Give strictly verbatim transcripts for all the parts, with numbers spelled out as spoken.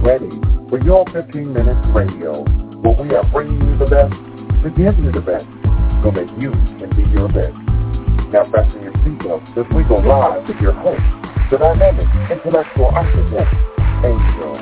ready for your fifteen minutes radio, where we are bringing you the best to give you the best so that you can be your best. Now fasten your seatbelts as we go live with your host, the dynamic intellectual architect, Angel.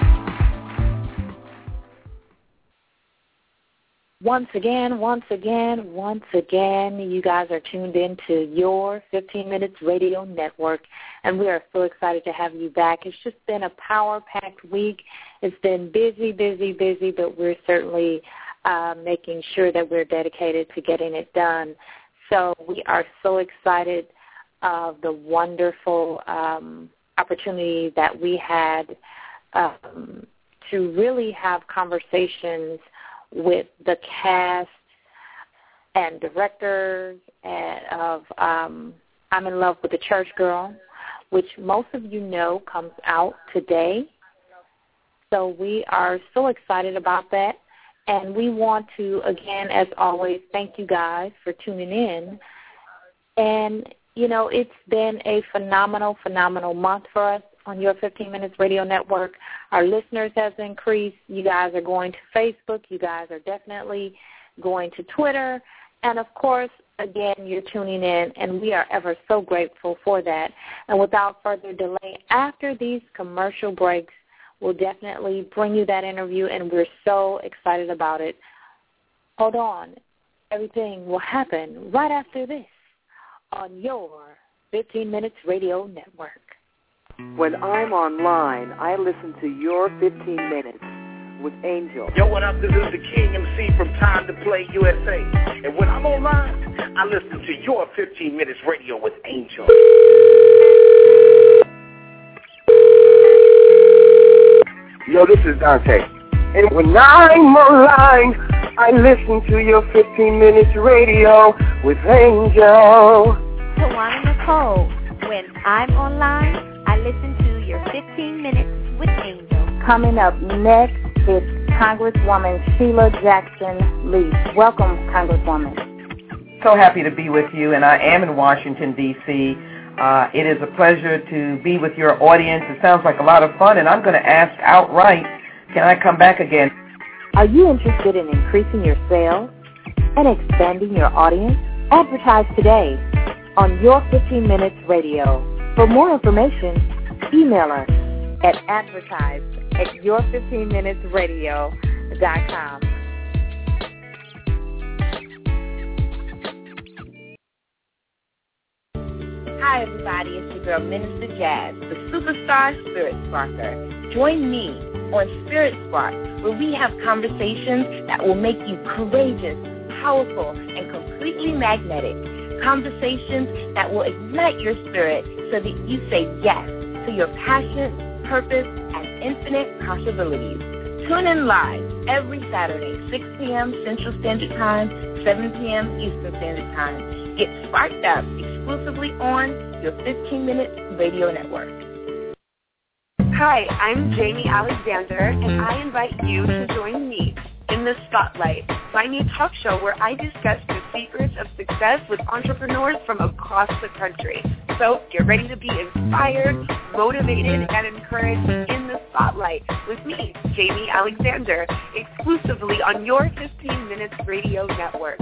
Once again, once again, once again, you guys are tuned in to your fifteen minutes Radio Network, and we are so excited to have you back. It's just been a power-packed week. It's been busy, busy, busy, but we're certainly uh, making sure that we're dedicated to getting it done. So we are so excited of the wonderful um, opportunity that we had um, to really have conversations with the cast and directors and of um, I'm in Love with the Church Girl, which most of you know comes out today. So we are so excited about that. And we want to, again, as always, thank you guys for tuning in. And, you know, it's been a phenomenal, phenomenal month for us on your fifteen minutes Radio Network. Our listeners has increased. You guys are going to Facebook. You guys are definitely going to Twitter. And, of course, again, you're tuning in, and we are ever so grateful for that. And without further delay, after these commercial breaks, we'll definitely bring you that interview, and we're so excited about it. Hold on. Everything will happen right after this on your fifteen minutes Radio Network. When I'm online, I listen to your fifteen minutes with Angel. Yo, what up? This is the King M C from Time to Play U S A. And when I'm online, I listen to your fifteen minutes Radio with Angel. Yo, this is Dante. And when I'm online, I listen to your fifteen minutes Radio with Angel. Tawana Nicole. When I'm online, I listen to your fifteen minutes with Angel. Coming up next is Congresswoman Sheila Jackson Lee. Welcome, Congresswoman. So happy to be with you, and I am in Washington, D C Uh, it is a pleasure to be with your audience. It sounds like a lot of fun, and I'm going to ask outright, can I come back again? Are you interested in increasing your sales and expanding your audience? Advertise today on your fifteen minutes Radio. For more information, email us at advertise at your fifteen minutes radio dot com. Hi, everybody. It's your girl, Minister Jazz, the superstar Spirit Sparker. Join me on Spirit Spark, where we have conversations that will make you courageous, powerful, and completely magnetic. Conversations that will ignite your spirit so that you say yes to your passion, purpose, and infinite possibilities. Tune in live every Saturday, six p.m. Central Standard Time, seven p.m. Eastern Standard Time. Get sparked up exclusively on your fifteen minutes Radio Network. Hi, I'm Jamie Alexander, and I invite you to join me in the Spotlight, my new talk show where I discuss the secrets of success with entrepreneurs from across the country. So get ready to be inspired, motivated, and encouraged in the Spotlight with me, Jamie Alexander, exclusively on your fifteen minutes Radio Network.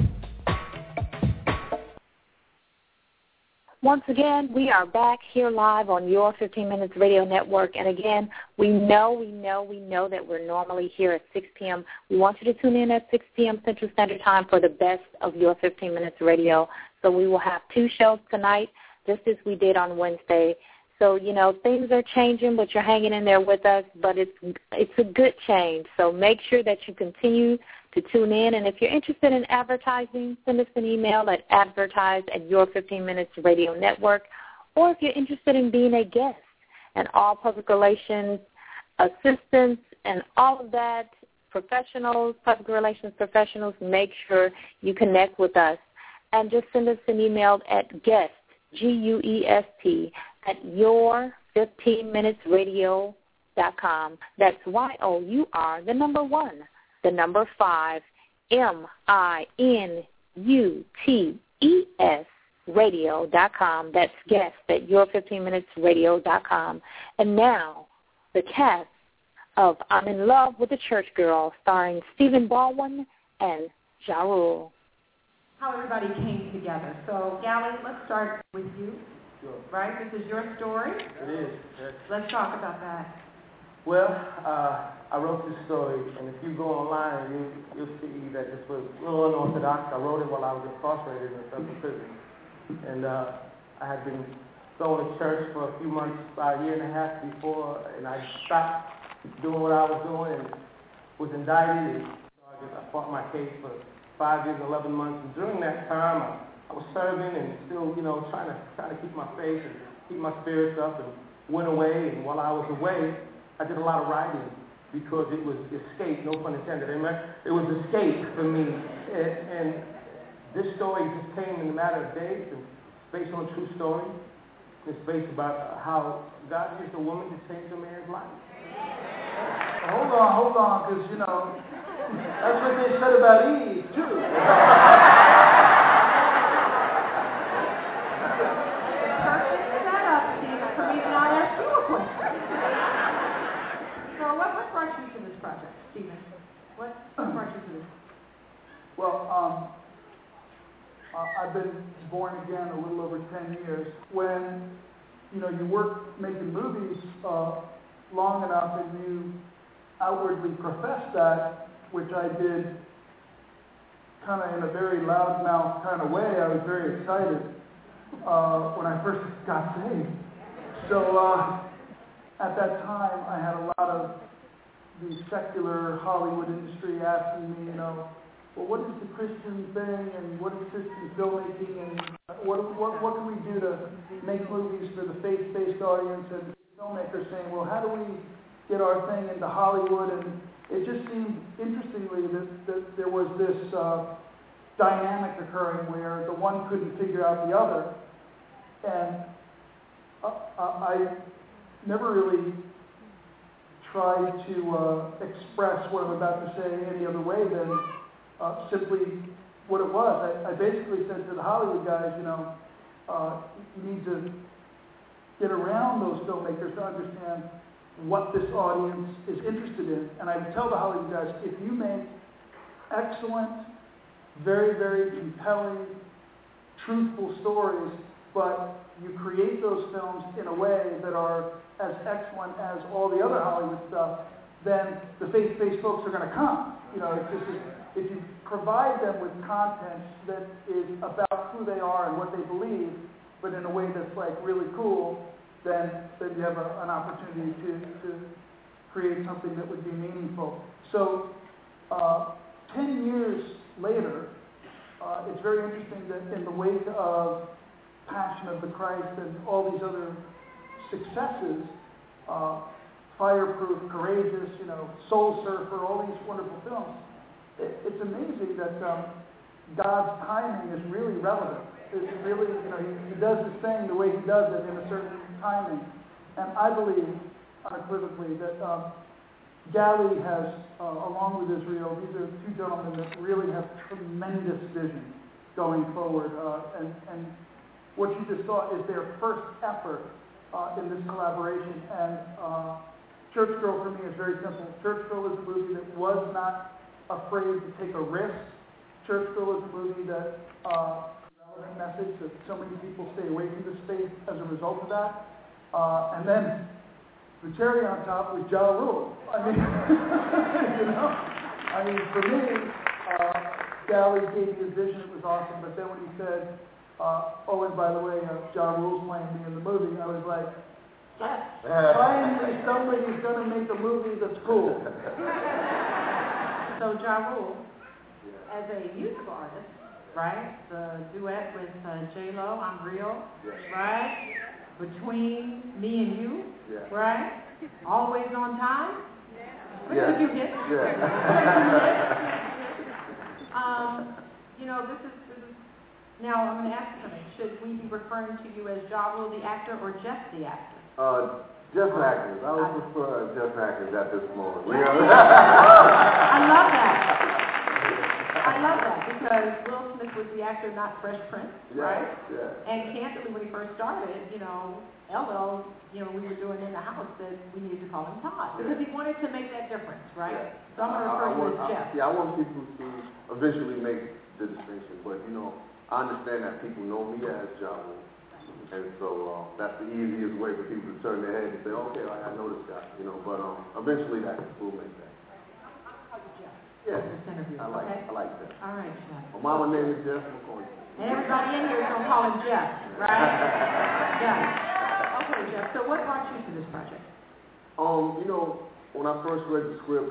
Once again, we are back here live on your fifteen minutes Radio Network. And again, we know, we know, we know that we're normally here at six p.m. We want you to tune in at six p.m. Central Standard Time for the best of your fifteen minutes Radio. So we will have two shows tonight, just as we did on Wednesday. So, you know, things are changing, but you're hanging in there with us. But it's it's a good change. So make sure that you continue to tune in. And if you're interested in advertising, send us an email at advertise at your fifteen minutes Radio Network. Or if you're interested in being a guest and all public relations assistants and all of that, professionals, public relations professionals, make sure you connect with us. And just send us an email at guest, G U E S T, at your fifteen minutes radio dot com. That's Y O U R, the number one, the number five, M I N U T E S radio dot com. That's guest at your fifteen minutes radio dot com. And now, the cast of I'm in Love with a Church Girl, starring Stephen Baldwin and Ja Rule. How everybody came together. So, Gally, let's start with you. Sure. Right? This is your story. It is. Yes. Let's talk about that. Well, uh, I wrote this story, and if you go online, you, you'll see that this was a little unorthodox. I wrote it while I was incarcerated in a federal prison. And uh, I had been going to church for a few months, about a year and a half before, and I stopped doing what I was doing and was indicted. And so I, just, I fought my case for five years and eleven months. And during that time, I, I was serving and still, you know, trying to trying to keep my faith and keep my spirits up, and went away. And while I was away, I did a lot of writing because it was escape, no pun intended, amen? It was escape for me. And, and this story just came in a matter of days, and it's based on a true story. It's based about how God used a woman to change a man's life. Hold on, hold on, because, you know, that's what they said about Eve, too. Perfect setup, Steve, for me to not ask you a question. So what, what brought you to this project, Stephen? What, what brought you to this? Well, um, uh, I've been born again a little over ten years. When, you know, you work making movies uh, long enough and you outwardly profess that, which I did kind of in a very loudmouth kind of way, I was very excited uh, when I first got saved. So uh, at that time, I had a lot of the secular Hollywood industry asking me, you know, well, what is the Christian thing, and what is Christian filmmaking, and what what what can we do to make movies for the faith-based audience? And filmmakers saying, well, how do we get our thing into Hollywood? And it just seemed, interestingly, that, that there was this uh, dynamic occurring where the one couldn't figure out the other. And uh, I never really tried to uh, express what I'm about to say any other way than uh, simply what it was. I, I basically said to the Hollywood guys, you know, uh, you need to get around those filmmakers to understand what this audience is interested in. And I would tell the Hollywood guys, if you make excellent, very, very compelling, truthful stories, but you create those films in a way that are as excellent as all the other Hollywood stuff, then the faith-based folks are going to come. You know, it's just, if you provide them with content that is about who they are and what they believe, but in a way that's like really cool, then, then you have a, an opportunity to, to create something that would be meaningful. So uh, ten years later, uh, it's very interesting that in the wake of Passion of the Christ and all these other successes, uh, Fireproof, Courageous, you know, Soul Surfer, all these wonderful films, it, it's amazing that um, God's timing is really relevant. It's really, you know, he, he does his thing the way he does it in a certain timing. And I believe unequivocally that um, Gally has, uh, along with Israel, these are two gentlemen that really have tremendous vision going forward. Uh, and, and what you just saw is their first effort uh, in this collaboration. And uh, Church Girl for me is very simple. Church Girl is a movie that was not afraid to take a risk. Church Girl is a movie that uh, relevant message that so many people stay away from this space as a result of that. Uh, and then the cherry on top was Ja Rule. I mean, you know, I mean, for me, uh, Gally gave me his vision. It was awesome. But then when he said, uh, "Oh, and by the way, uh, Ja Rule's playing me in the movie," I was like, "Yes, finally somebody's going to make a movie that's cool." So Ja Rule, as a music artist, right? The duet with uh, J Lo, I'm Real, yes. Right? Between Me and You, yeah. Right? Always on time. What yeah. did you get? Yeah. um, you know, this is, this is now I'm going to ask you something. Should we be referring to you as Ja Rule the actor or just the actor? Uh, just actors. I would prefer just actors at this moment. Yeah. I love that. I love that because Will Smith was the actor, not Fresh Prince, yeah, right? Yeah. And candidly, when he first started, you know, L L, you know, we were doing in the house that we needed to call him Todd because he wanted to make that difference, right? Yeah. So I'm going to refer to you as Jeff. Yeah, I want people to eventually make the distinction, but you know, I understand that people know me as Javo, and so uh, that's the easiest way for people to turn their head and say, okay, I, I know this guy, you know. But um, eventually, that will make that. Yeah, I like, okay. I like that. All right, Jeff. My mama name is Jeff McCoy. And everybody in here is going to call him Jeff, right? Yeah. Okay, Jeff. So what brought you to this project? Um, you know, when I first read the script,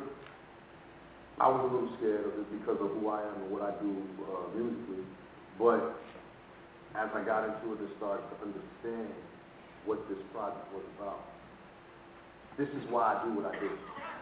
I was a little scared of it because of who I am and what I do uh, musically. But as I got into it and started to understand what this project was about, this is why I do what I do.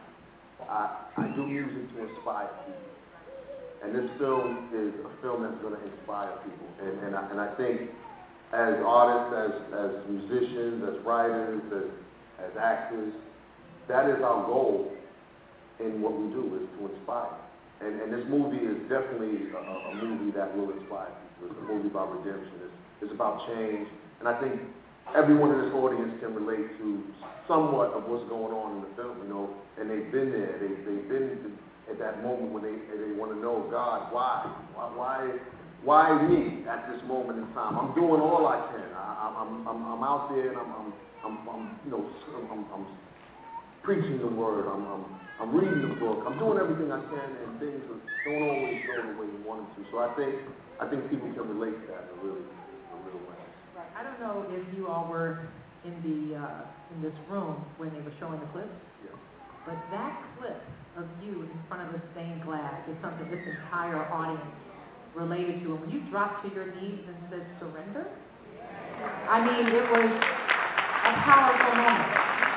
I, I do music to inspire people. And this film is a film that's going to inspire people. And, and, I, and I think as artists, as, as musicians, as writers, as, as actors, that is our goal in what we do, is to inspire. And, and this movie is definitely a, a movie that will inspire people. It's a movie about redemption. It's, it's about change. And I think everyone in this audience can relate to somewhat of what's going on in the film, you know, and they've been there. They, they've been at that moment when they they want to know, God, why? Why, why, why me at this moment in time? I'm doing all I can. I, I'm, I'm, I'm out there and I'm, I'm, I'm, I'm you know, I'm, I'm preaching the word. I'm, I'm, I'm reading the book. I'm doing everything I can, and things don't always go the way you want them to. So I think, I think people can relate to that in a really, in a real way. Right. I don't know if you all were in the uh, in this room when they were showing the clips, yeah. But that clip of you in front of the stained glass is something this entire audience related to. And when you dropped to your knees and said surrender, I mean, it was a powerful moment.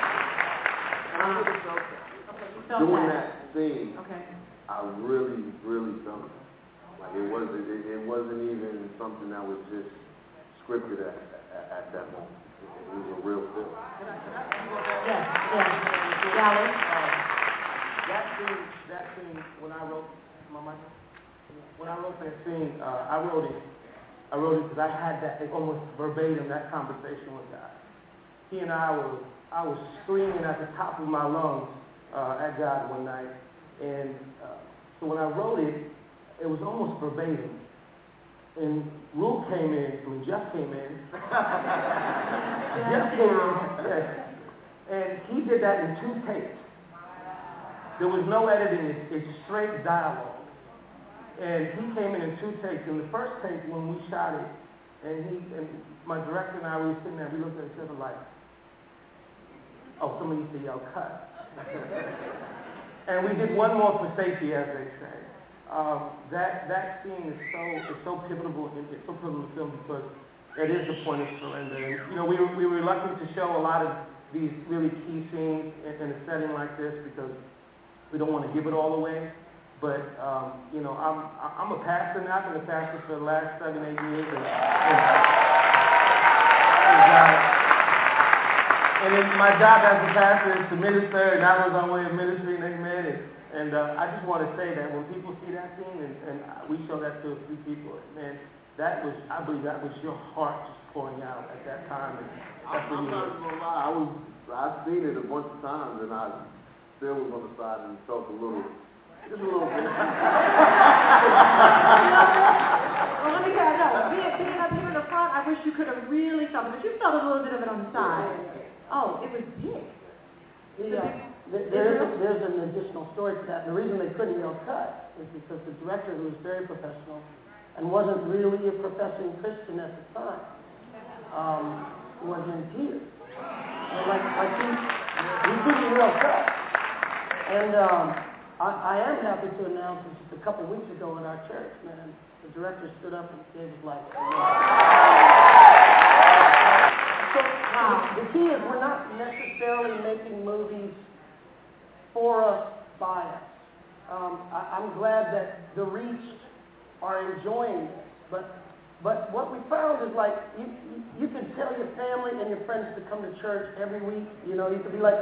Um, okay, you felt Doing that, that scene, okay. I really, really felt it. Like it wasn't, it, it wasn't even something that was just scripted at, at, at that moment. It, it was a real film. Yes, yes. Dallas. That scene, that scene, when I wrote, my mic, when I wrote that scene, uh, I wrote it, I wrote it because I had that, almost verbatim, that conversation with God. He and I were, I was screaming at the top of my lungs uh, at God one night, and uh, so when I wrote it, it was almost verbatim. And Rue came in, I mean, Jeff came in. Jeff came in, yes. And he did that in two takes. There was no editing, it's, it's straight dialogue. And he came in in two takes. In the first take, when we shot it, and he and my director and I, we were sitting there, we looked at each other like, oh, somebody used to yell, cut. And we did one more for safety, as they say. Um, that that scene is so is so pivotal in it's so pivotal in the film because it is the point of surrender. And, you know, we were, we were reluctant to show a lot of these really key scenes in, in a setting like this because we don't want to give it all away. But um, you know, I'm I'm a pastor now. I've been a pastor for the last seven eight years. And, and, and, uh, and then my job as a pastor is to minister, and that was our way of ministering. Amen. And, And uh, I just want to say that when people see that scene, and, and we show that to a few people, man, that was, I believe that was your heart just pouring out at that time. And that's I'm not going to lie, I was, I've seen it a bunch of times, and I still was on the side and felt a little, just a little bit. Well, let me tell you, no, being, being up here in the front, I wish you could have really felt it, but you felt a little bit of it on the side. Oh, it was big. Yeah. There is a, there's an additional story to that. And the reason they couldn't yell cut is because the director, who was very professional and wasn't really a professing Christian at the time, um, was in tears. And like, like he, he couldn't yell cut. And um, I, I am happy to announce that just a couple weeks ago in our church, man, the director stood up and gave his life to the Lord. So uh, the key is we're not necessarily making movies for us, by us. Um, I, I'm glad that the reached are enjoying this, but but what we found is like you, you you can tell your family and your friends to come to church every week. You know, you could be like,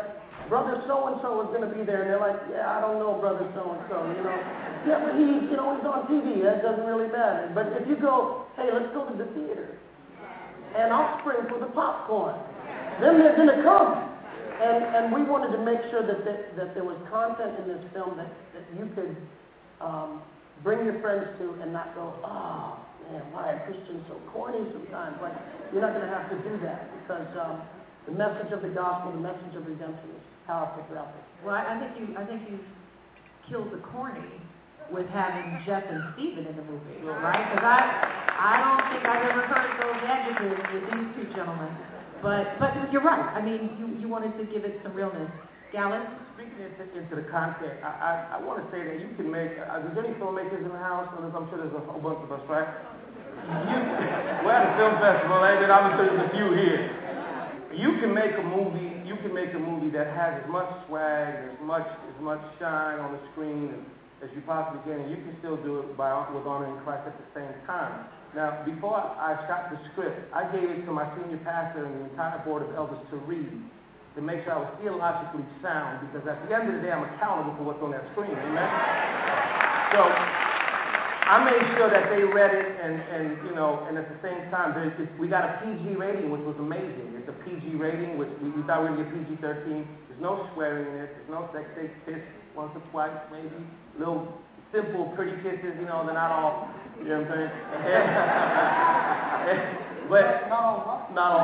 brother so-and-so is going to be there. And they're like, yeah, I don't know brother so-and-so, you know. Yeah, but he's, you know, he's on T V. That doesn't really matter. But if you go, hey, let's go to the theater, and I'll spring for the popcorn, then they're going to come. And and we wanted to make sure that that, that there was content in this film that, that you could um, bring your friends to and not go, oh, man, why are Christians so corny sometimes? Like, you're not going to have to do that because um, the message of the gospel, the message of redemption is powerful throughout this. Well, I think you I think you killed the corny with having Jeff and Stephen in the movie, right? Because I I don't think I've ever heard those adjectives with these two gentlemen. But but you're right. I mean, you, you wanted to give it some realness. Gallon? Speaking into, into the content, I, I, I want to say that you can make, uh, there's any filmmakers in the house, and I'm sure there's a whole bunch of us, right? You, we're at a film festival, and then obviously there's a few here. You can make a movie, you can make a movie that has as much swag, as much as much shine on the screen as you possibly can, and you can still do it by with honoring Christ at the same time. Now, before I shot the script, I gave it to my senior pastor and the entire board of elders to read, to make sure I was theologically sound, because at the end of the day, I'm accountable for what's on that screen, amen? So, I made sure that they read it, and, and you know, and at the same time, we got a P G rating, which was amazing. It's a P G rating, which we, we thought we would get P G thirteen. There's no swearing in it, there's no sex, they kiss once or twice, maybe, little simple, pretty kisses, you know, they're not all, you know what I'm saying? And, and, but, not all, not all.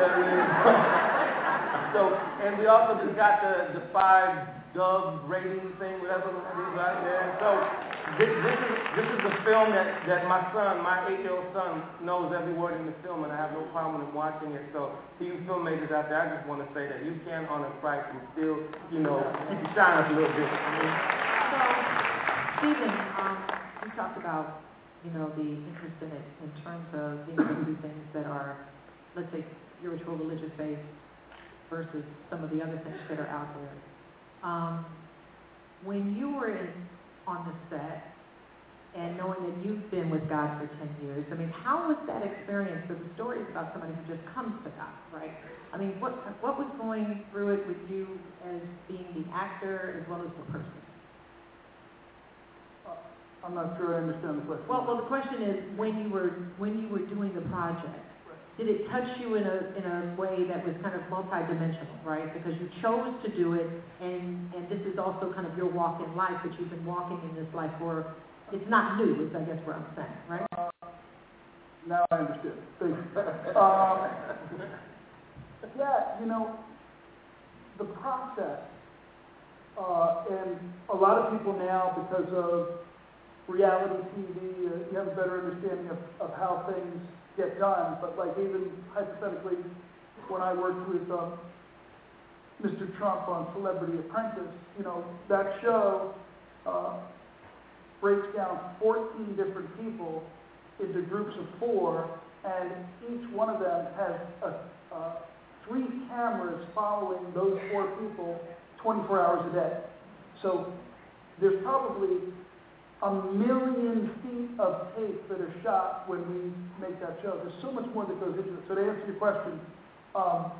So, and we also just got the, the five Dove rating thing, whatever it is right there. So, this, this is this is a film that, that my son, my eight-year-old son, knows every word in the film, and I have no problem with him watching it. So, to you filmmakers out there, I just want to say that you can honor Christ and still, you know, keep your shine up a little bit. So, Stephen, um, you talked about, you know, the interest in it in terms of being able to do things that are, let's say, spiritual, religious based versus some of the other things that are out there. Um, when you were in, on the set and knowing that you've been with God for ten years, I mean, how was that experience? So the story is about somebody who just comes to God, right? I mean, what what was going through it with you as being the actor as well as the person? I'm not sure I understand the question. Well, well, the question is, when you were when you were doing the project, did it touch you in a in a way that was kind of multidimensional, right? Because you chose to do it, and and this is also kind of your walk in life, that you've been walking in this life for. It's not new, is I guess what I'm saying, right? Uh, now I understand. Thank you. Uh, yeah, you know, the process, uh, and a lot of people now, because of reality T V, uh, you have a better understanding of, of how things get done. But like even hypothetically, when I worked with um, Mister Trump on Celebrity Apprentice, you know, that show uh, breaks down fourteen different people into groups of four, and each one of them has a, uh, three cameras following those four people twenty-four hours a day. So there's probably a million feet of tape that are shot when we make that show. There's so much more that goes into it. So to answer your question, um,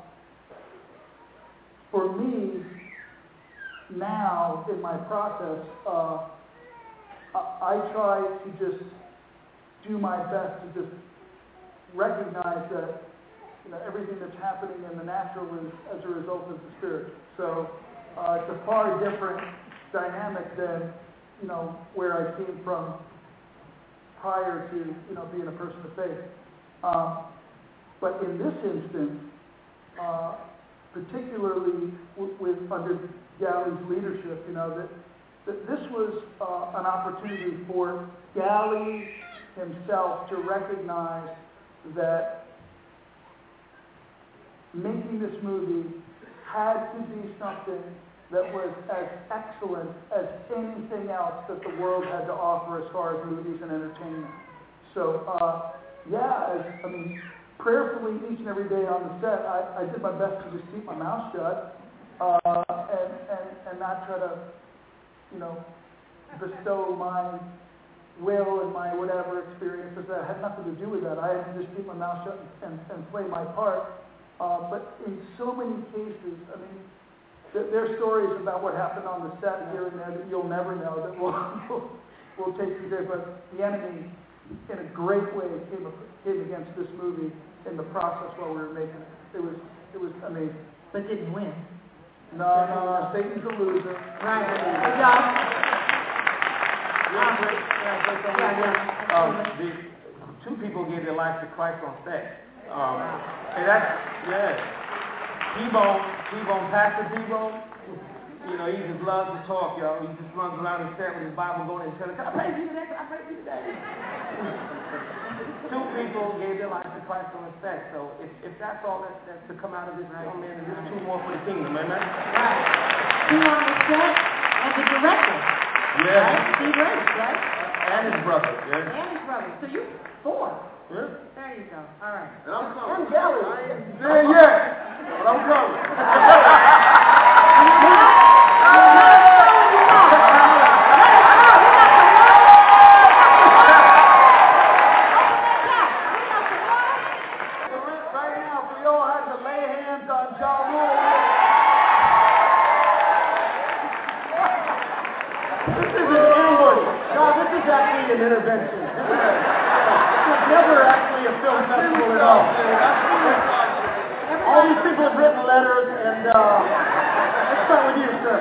for me, now in my process, uh, I, I try to just do my best to just recognize that, you know, everything that's happening in the natural is as a result of the spiritual. So uh, it's a far different dynamic than, you know, where I came from prior to, you know, being a person of faith. Um, but in this instance, uh, particularly w- with under Galley's leadership, you know, that, that this was uh, an opportunity for Galley himself to recognize that making this movie had to be something that was as excellent as anything else that the world had to offer as far as movies and entertainment. So, uh, yeah, as, I mean, prayerfully each and every day on the set, I, I did my best to just keep my mouth shut uh, and, and, and not try to, you know, bestow my will and my whatever experiences that had nothing to do with that. I had to just keep my mouth shut and, and play my part. Uh, but in so many cases, I mean, th- there are stories about what happened on the set here and there that you'll never know that we'll, we'll, we'll take you there. But the enemy, in a great way, came, came against this movie in the process while we were making it. It was, it was amazing. But didn't win. No, no, no, Satan's a loser. Right. Good job. Real quick, yeah, yeah. Um, the two people gave their lives to Christ on set. Um, and that's, yeah. T-Bone, T-Bone, Pastor T-Bone, you know, he just loves to talk, y'all. He just runs around and set with his Bible going and telling, can I pray for you today? Can I pray for you today? Two people gave their lives to Christ on set. So if, if that's all that, that's to come out of this film, man, then there's two more for the kingdom, amen? Right. Two on the set and the director. Yeah. Right? Steve Race, right? And his brother, yeah. And his brother. So you four. Yeah. There you go. All right. And I'm coming. And Gary. I ain't there yet, but I'm coming. Right now, if we all had to lay hands on Ja Rule. This is an ambush. No, this is actually an intervention. This is never actually a film festival at all. All these people have written letters, and uh, let's start with you, sir.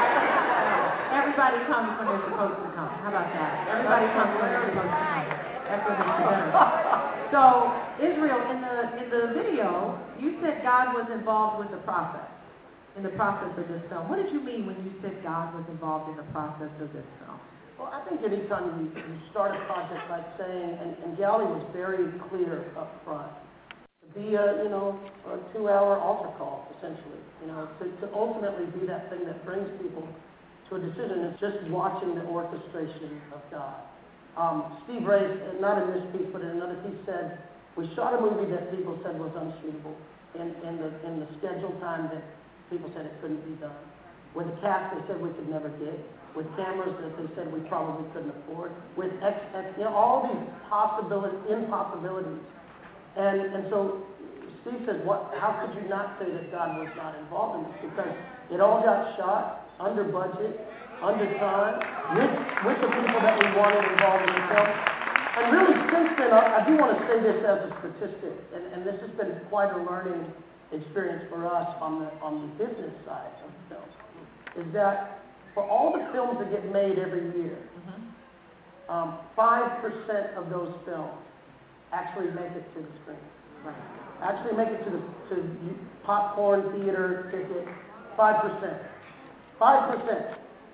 Everybody comes when they're supposed to come. How about that? Everybody comes when they're supposed to come. That's what makes it better. So, Israel, in the in the video, you said God was involved with the process, in the process of this film. What did you mean when you said God was involved in the process of this film? Well, I think anytime you, you start a project like saying, and, and Gally was very clear up front, to be a, you know, a two-hour altar call, essentially, you know, to, to ultimately be that thing that brings people to a decision. It's just watching the orchestration of God. Um, Steve Race, not in this piece, but in another piece, said, we shot a movie that people said was unshootable in, in, the, in the scheduled time that people said it couldn't be done. With a cast they said we could never get. With cameras that they said we probably couldn't afford. With X, X you know, all these possibilities, impossibilities. And, and so Steve said, what, how could you not say that God was not involved in this? Because it all got shot under budget, under time, with, with the people that we wanted involved in the film. And really, since then, I, I do want to say this as a statistic, and, and this has been quite a learning experience for us on the, on the business side of the film, is that for all the films that get made every year, mm-hmm. um, five percent of those films actually make it to the screen. Right. Actually make it to the to popcorn theater ticket, five percent. five percent.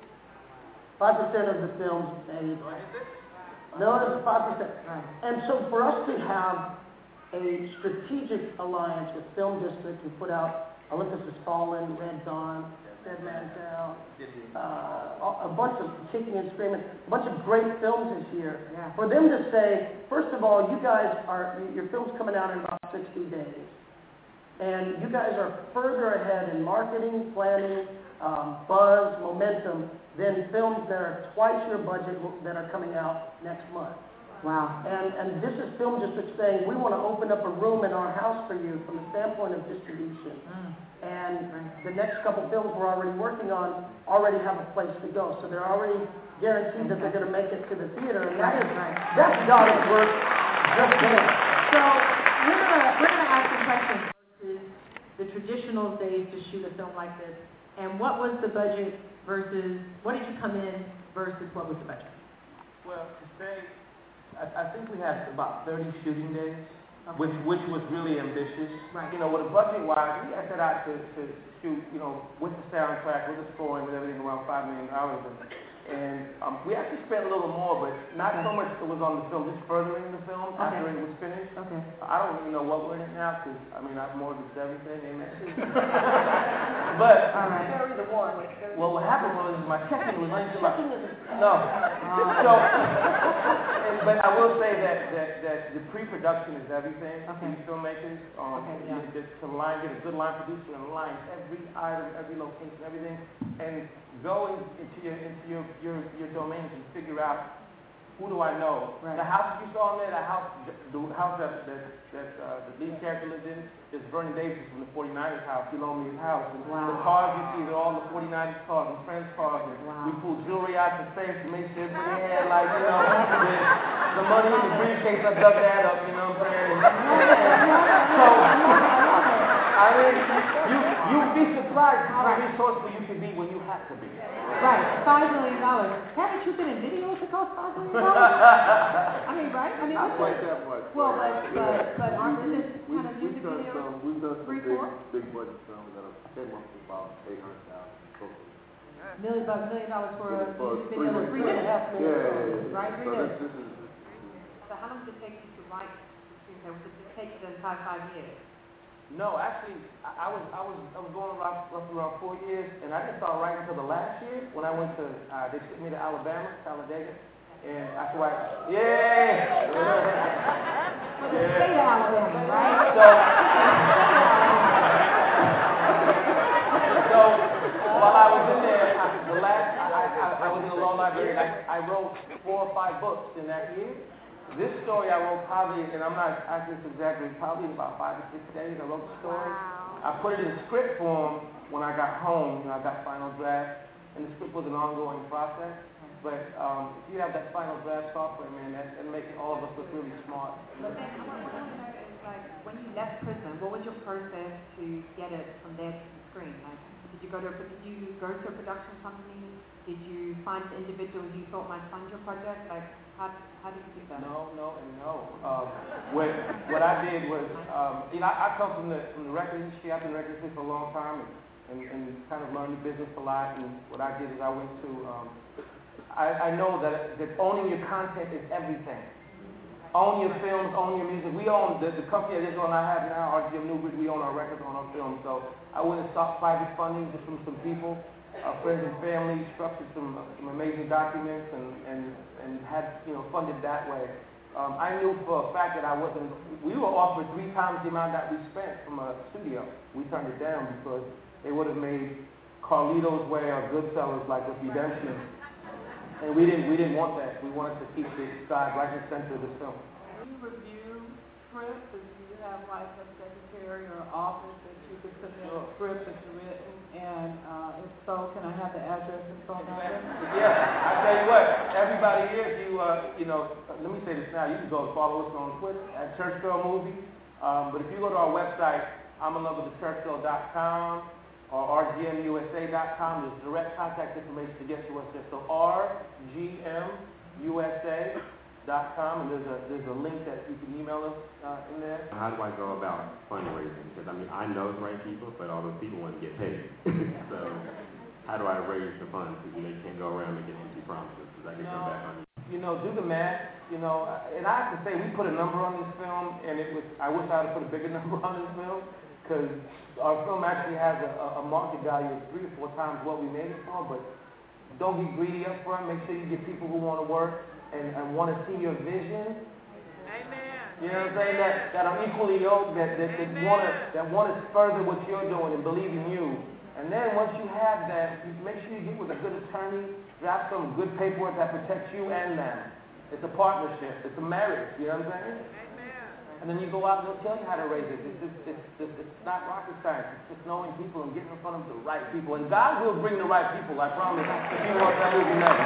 five percent of the films made. No, it's five percent. Right. And so for us to have a strategic alliance with Film District who put out Olympus Has Fallen, Red Dawn, Dead Man's Down, uh, a bunch of Kicking and Screaming, a bunch of great films this year. Yeah. For them to say, first of all, you guys are, your film's coming out in about sixty days. And you guys are further ahead in marketing, planning, um, buzz, momentum than films that are twice your budget that are coming out next month. Wow. And, and this is Film District saying, we want to open up a room in our house for you from the standpoint of distribution. Mm. And the next couple films we're already working on already have a place to go. So they're already guaranteed that they're going to make it to the theater. And that is, that's God at work just there. So we're going to we're gonna ask some questions versus the traditional days to shoot a film like this. And what was the budget versus, what did you come in versus what was the budget? Well, to say, I, I think we had about thirty shooting days. Okay. Which which was really ambitious. Right. You know, with a budget wise, we had set out to, to shoot, you know, with the soundtrack, with the scoring, with everything around five million dollars. And, and um, we actually spent a little more, but not okay. so much it was on the film, just furthering the film okay. after it was finished. Okay. I don't even know what we're in it now, because I mean I've mortgaged everything, amen. But all right. Carry the one. Well, what happened was my checking was like no. So, and, but I will say that that, that the pre-production is everything. Okay. These filmmakers, um, okay, yeah. just to line, get a good line producer and line every item, every location, everything, and go into your into your your, your domains and figure out who do I know? Right. The house you saw in there, the house, the house that that, that uh, the lead character lives in, is Vernon Davis from the forty-niners house. He loaned me his house. And wow. the cars you see, they're all the forty-niners cars and friends cars. And wow. we pulled jewelry out the safe to make sure everybody had, like, you know, the, the money in the briefcase. I dug that up, you know what I'm saying? And, so, I mean, you you'd be surprised how right. resourceful you can be when you have to be. Right, five million dollars. Haven't you been in videos that cost five million dollars? I mean, right? I mean, not quite that much. Well, but but but aren't this we, kind of we've music done videos? some we've done some Three, big four? big budget films that have came up to about eight hundred thousand. Million about a million dollars for a For music three video, minutes. three minutes. Yeah, yeah, yeah, yeah. Right, three So minutes. this, this is So how long did it take you to write the screenplay? Did it take you the entire five years? No, actually, I, I was I was I was going around roughly around four years, and I didn't start writing until the last year when I went to uh, they took me to Alabama, Talladega, and after I yeah, yeah. Well, the state of Alabama, right? So, so while I was in there, I, the last I, I, I was in the law library, and I, I wrote four or five books in that year. This story I wrote probably, and I'm not actually exaggerating, probably in about five or six days I wrote the story. Wow. I put it in script form when I got home, you know, I got final draft, and the script was an ongoing process. But um, if you have that final draft software, man, that, that makes all of us look really smart. But then what I want to know is, like, when you left prison, what was your process to get it from there to the screen? Like, did you go to a, did you go to a production company? Did you find individuals you thought might fund your project? Like, how, how did you do that? No, no, and no. Um, what what I did was, um, you know, I, I come from the from the record industry. I've been in the record industry for a long time, and, and, and kind of learned the business a lot. And what I did is I went to, um, I, I know that that owning your content is everything. Own your films, own your music. We own the, the company that Israel and I have now, R G M Newbridge. We own our records, own our films. So I went and sought private funding just from some people. Uh, friends and family, structured some, uh, some amazing documents and, and, and had, you know, funded that way. Um, I knew for a fact that I wasn't, we were offered three times the amount that we spent from a studio. We turned it down because they would have made Carlito's Way or Goodfellas like with Redemption. And we didn't, we didn't want that. We wanted to keep the side right in the center of the film. Do you review scripts? Do you have like a secretary or office that you could submit a script that's written? And uh, if so, can I have the address and phone number? Yeah, I tell you what, everybody here, if you, uh, you know, let me say this now, you can go follow us on Twitter at Church Girl Movie. Um, but if you go to our website, I'm in love with the church girl dot com or R G M U S A dot com, there's direct contact information to get to us there. So R G M U S A dot com, and there's a there's a link that you can email us uh, in there. How do I go about fundraising? Because I mean, I know the right people, but all those people want to get paid. So how do I raise the funds? Because you know, you can't go around making empty promises, because I can come back on you. You know, do the math. You know, and I have to say, we put a number on this film, and it was. I wish I had put a bigger number on this film, because our film actually has a, a market value of three or four times what we made it for. But don't be greedy up front. Make sure you get people who want to work. And, and want to see your vision. Amen. You know what I'm saying? That, that are equally yoked, that, that, that want to that want to further what you're doing and believe in you. And then once you have that, you make sure you get with a good attorney, draft some good paperwork that protects you and them. It's a partnership. It's a marriage. You know what I'm saying? And then you go out and they'll tell you how to raise it. It's just, it's just, it's not rocket science. It's just knowing people and getting in front of the right people. And God will bring the right people, I promise. If you want that movie never.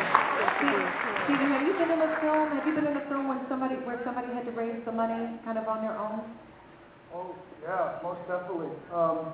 Stephen, have you been in a film? Have you been in a film when somebody, where somebody had to raise the money kind of on their own? Oh, yeah, most definitely. Um,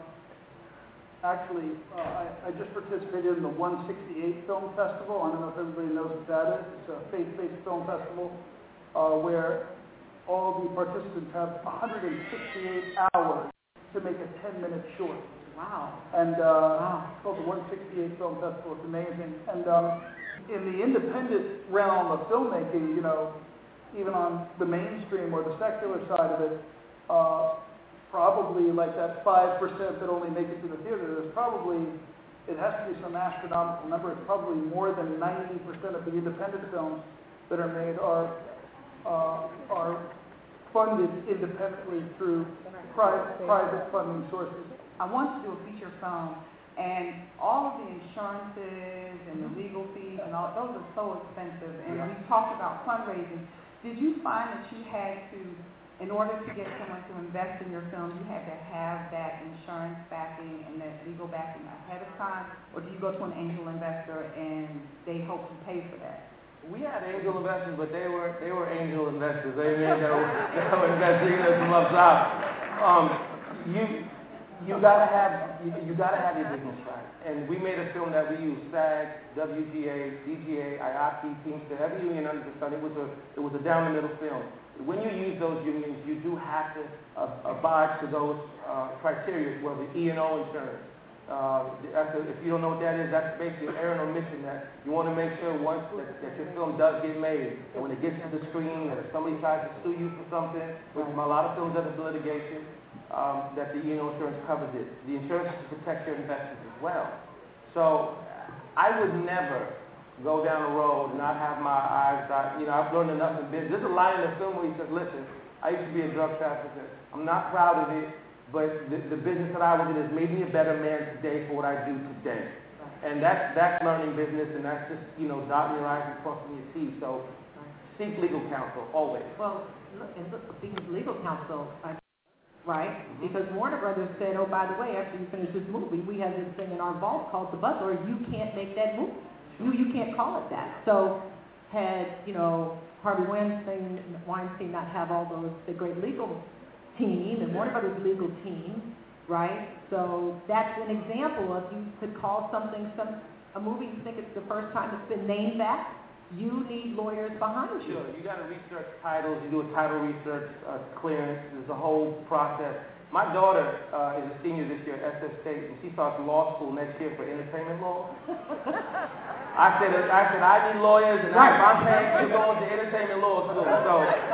actually, uh, I, I just participated in the one sixty-eight Film Festival. I don't know if everybody knows what that is. It's a faith-based film festival uh, where all the participants have one hundred sixty-eight hours to make a ten-minute short. Wow. And uh, wow. It's called the one sixty-eight Film Festival. It's amazing. And um, in the independent realm of filmmaking, you know, even on the mainstream or the secular side of it, uh, probably like that five percent that only make it to the theater, there's probably, it has to be some astronomical number. It's probably more than ninety percent of the independent films that are made are uh, are funded independently through private, private funding sources. I want to do a feature film, and all of the insurances and the legal fees and all, those are so expensive. And Yeah. we talked about fundraising. Did you find that you had to, in order to get someone to invest in your film, you had to have that insurance backing and that legal backing ahead of time? Or do you go to an angel investor and they hope to pay for that? We had angel investors, but they were they were angel investors. They made that were, that were investing in us from up top. Um, you you gotta have you, you gotta have your business right. And we made a film that we used SAG, W G A, D G A, I O C, Teamster, every union under the sun. It was a it was a down the middle film. When you use those unions, you do have to uh, abide to those uh, criteria as well. The E and O insurance. Uh, that's a, if you don't know what that is, that's basically an error or omission that you want to make sure once that, that your film does get made, and when it gets to the screen, that if somebody tries to sue you for something, which a lot of films have litigation, um, that the E and O insurance covers it. The insurance is to protect your investors as well. So I would never go down the road and not have my eyes dotted. You know, I've learned enough in business. There's a line in the film where he says, listen, I used to be a drug trafficker. I'm not proud of it. But the, the business that I was in has made me a better man today for what I do today. And that's that's learning business, and that's just, you know, dotting your I's and crossing your T's. So seek legal counsel, always. Well, look, and look, speaking of legal counsel, I, right? Mm-hmm. Because Warner Brothers said, oh, by the way, after you finish this movie, we have this thing in our vault called The Butler. You can't make that movie. You, you can't call it that. So had, you know, Harvey Weinstein, Weinstein not have all those, the great legal team and Warner Brothers legal team, right? So that's an example of you could call something, some a movie you think it's the first time it's been named that. You need lawyers behind you. Sure, you got to research titles. You do a title research uh, clearance. There's a whole process. My daughter uh, is a senior this year at S F State, and she starts law school next year for entertainment law. I said, I said, I need lawyers, and right. I'm paying to go into entertainment law school. So.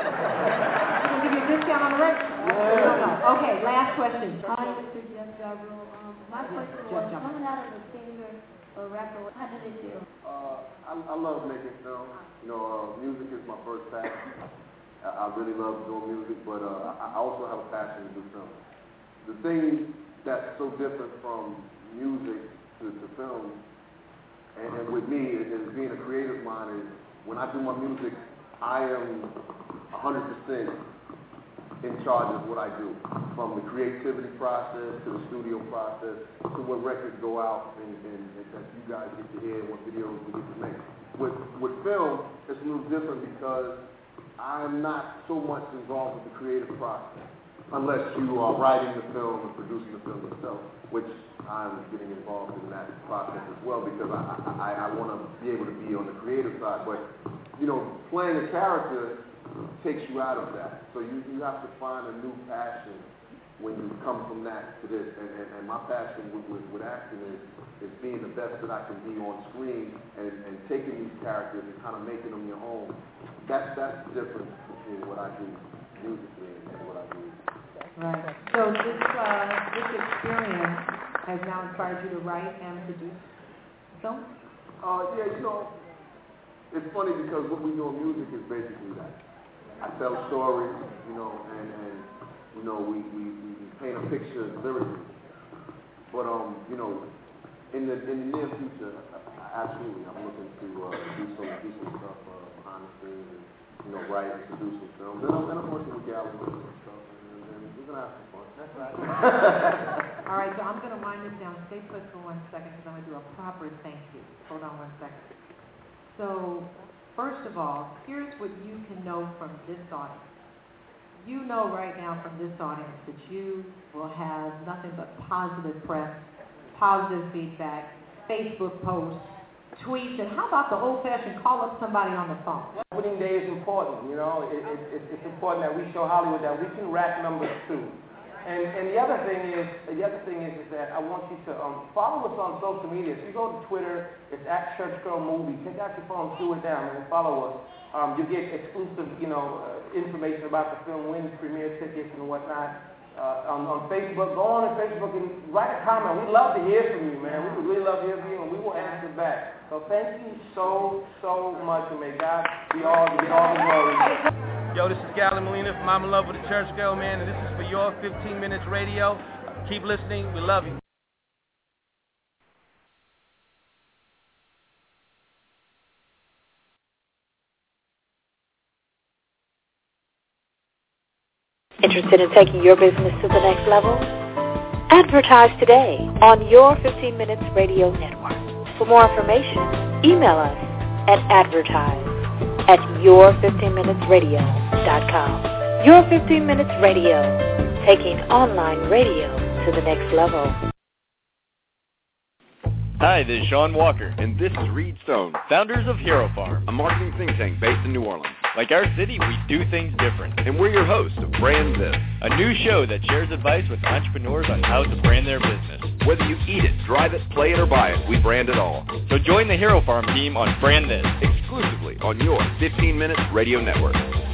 I'll give you a discount on the rent. Yeah. Okay, last question. Hi, Mister Jeff Gabriel. Um, my question was, coming out of a singer or rapper, how did it feel? Uh, I, I love making film. You know, uh, music is my first passion. I, I really love doing music, but uh, I, I also have a passion to do film. The thing that's so different from music to, to film, and, and with me, is, is being a creative mind, is when I do my music, I am one hundred percent in charge of what I do, from the creativity process to the studio process to what records go out and, and, and that you guys get to hear and what videos we get to make. With, with film, it's a little different because I'm not so much involved with the creative process, unless you are writing the film and producing the film yourself, which I'm getting involved in that process as well because I, I, I want to be able to be on the creative side. But, you know, playing a character takes you out of that. So you, you have to find a new passion when you come from that to this. And, and, and my passion with, with, with acting is, is being the best that I can be on screen and, and taking these characters and kind of making them your own. That's, that's the difference between what I do musically and what I do. Right. So this, uh, this experience has now inspired you to write and produce film? Uh, yeah, you know, it's funny because what we do in music is basically that. I tell stories, you know, and, and you know, we, we, we paint a picture lyrically. But, um, you know, in the in the near future, absolutely, I'm looking to uh, do some do some stuff uh, behind the scenes and, you know, write and produce some films. And I'm, and I'm working with Gallagher and some stuff, and, and we're going to have some fun. That's right. All right, so I'm going to wind this down. Stay put for one second because I'm going to do a proper thank you. Hold on one second. So, first of all, here's what you can know from this audience. You know right now from this audience that you will have nothing but positive press, positive feedback, Facebook posts, tweets, and how about the old-fashioned call up somebody on the phone? Opening day is important, you know. It, it, it, it's important that we show Hollywood that we can rack numbers too. And, and the other thing is, the other thing is, is that I want you to um, follow us on social media. If you go to Twitter, it's at Church Girl Movie. Take out your phone, screw it down, and follow us. Um, you get exclusive, you know, uh, information about the film, win premiere tickets and whatnot. Uh, on, on Facebook, go on to Facebook and write a comment. We'd love to hear from you, man. We would really love to hear from you, and we will answer back. So thank you so, so much, and may God be all to get all the glory. Yo, this is Galen Molina from I'm in Love with a Church Girl, man, and this is for your fifteen minutes radio. Keep listening. We love you. Interested in taking your business to the next level? Advertise today on Your fifteen Minutes Radio Network. For more information, email us at advertise at your fifteen minutes radio dot com. Your fifteen Minutes Radio, taking online radio to the next level. Hi, this is Sean Walker, and this is Reed Stone, founders of Hero Farm, a marketing think tank based in New Orleans. Like our city, we do things different, and we're your hosts of Brand This, a new show that shares advice with entrepreneurs on how to brand their business. Whether you eat it, drive it, play it, or buy it, we brand it all. So join the Hero Farm team on Brand This, exclusively on your fifteen minutes Radio Network.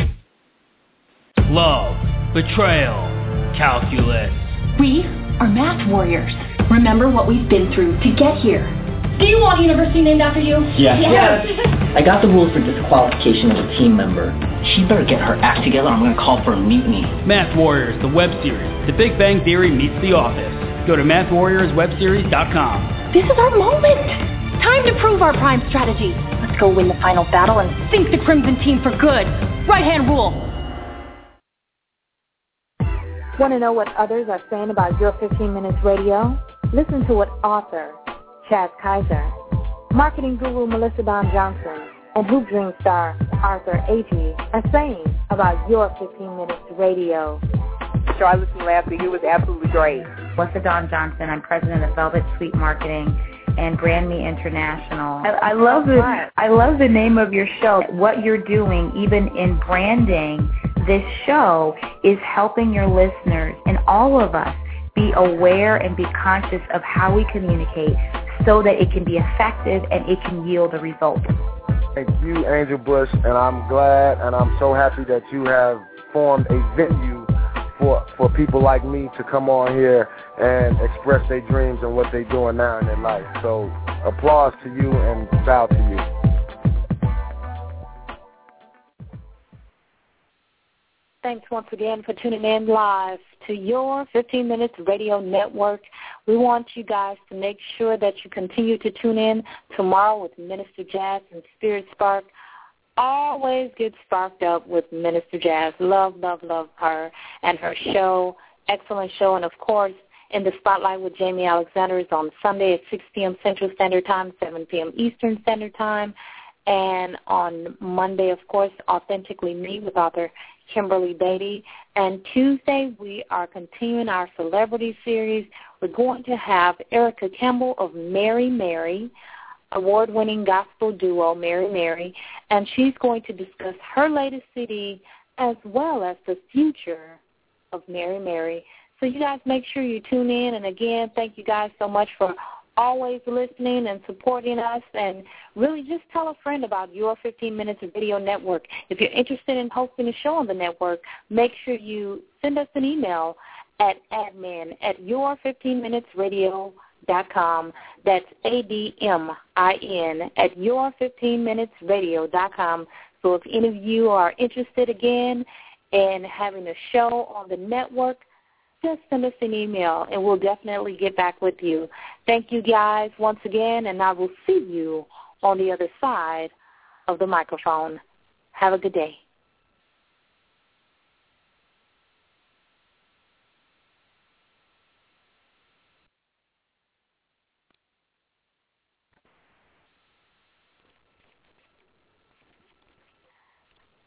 Love, betrayal, calculus. We are math warriors. Remember what we've been through to get here. Do you want a university named after you? Yes. Yes. I got the rules for disqualification of a team member. She better get her act together. I'm going to call for a mutiny. Math Warriors, the web series. The Big Bang Theory meets The Office. Go to math warriors web series dot com. This is our moment. Time to prove our prime strategy. Let's go win the final battle and sink the Crimson team for good. Right hand rule. Want to know what others are saying about Your fifteen Minutes Radio? Listen to what author Chaz Kaiser, marketing guru Melissa Don Johnson, and Hoop Dream star Arthur Agee are saying about Your fifteen Minutes Radio. Charlotte from last week, it was absolutely great. Melissa Don Johnson, I'm president of Velvet Suite Marketing and Brand Me International. I, I love the I love the name of your show. What you're doing, even in branding this show, is helping your listeners and all of us be aware and be conscious of how we communicate so that it can be effective and it can yield a result. Thank you, Angel Bush, and I'm glad and I'm so happy that you have formed a venue for for people like me to come on here and express their dreams and what they're doing now in their life. So applause to you and bow to you. Thanks once again for tuning in live to Your fifteen Minutes Radio Network. We want you guys to make sure that you continue to tune in tomorrow with Minister Jazz and Spirit Spark. Always get sparked up with Minister Jazz. Love, love, love her and her show. Excellent show. And, of course, In the Spotlight with Jamie Alexander is on Sunday at six p.m. Central Standard Time, seven p.m. Eastern Standard Time. And on Monday, of course, Authentically Me with author Kimberly Beatty. And Tuesday, we are continuing our celebrity series. We're going to have Erica Campbell of Mary Mary, award-winning gospel duo Mary Mary, and she's going to discuss her latest C D as well as the future of Mary Mary. So you guys make sure you tune in. And, again, thank you guys so much for always listening and supporting us, and really just tell a friend about Your fifteen Minutes Radio Network. If you're interested in hosting a show on the network, make sure you send us an email at admin at your fifteen minutes radio dot com. That's A D M I N at your fifteen minutes radio dot com. So if any of you are interested, again, in having a show on the network, just send us an email, and we'll definitely get back with you. Thank you, guys, once again, and I will see you on the other side of the microphone. Have a good day.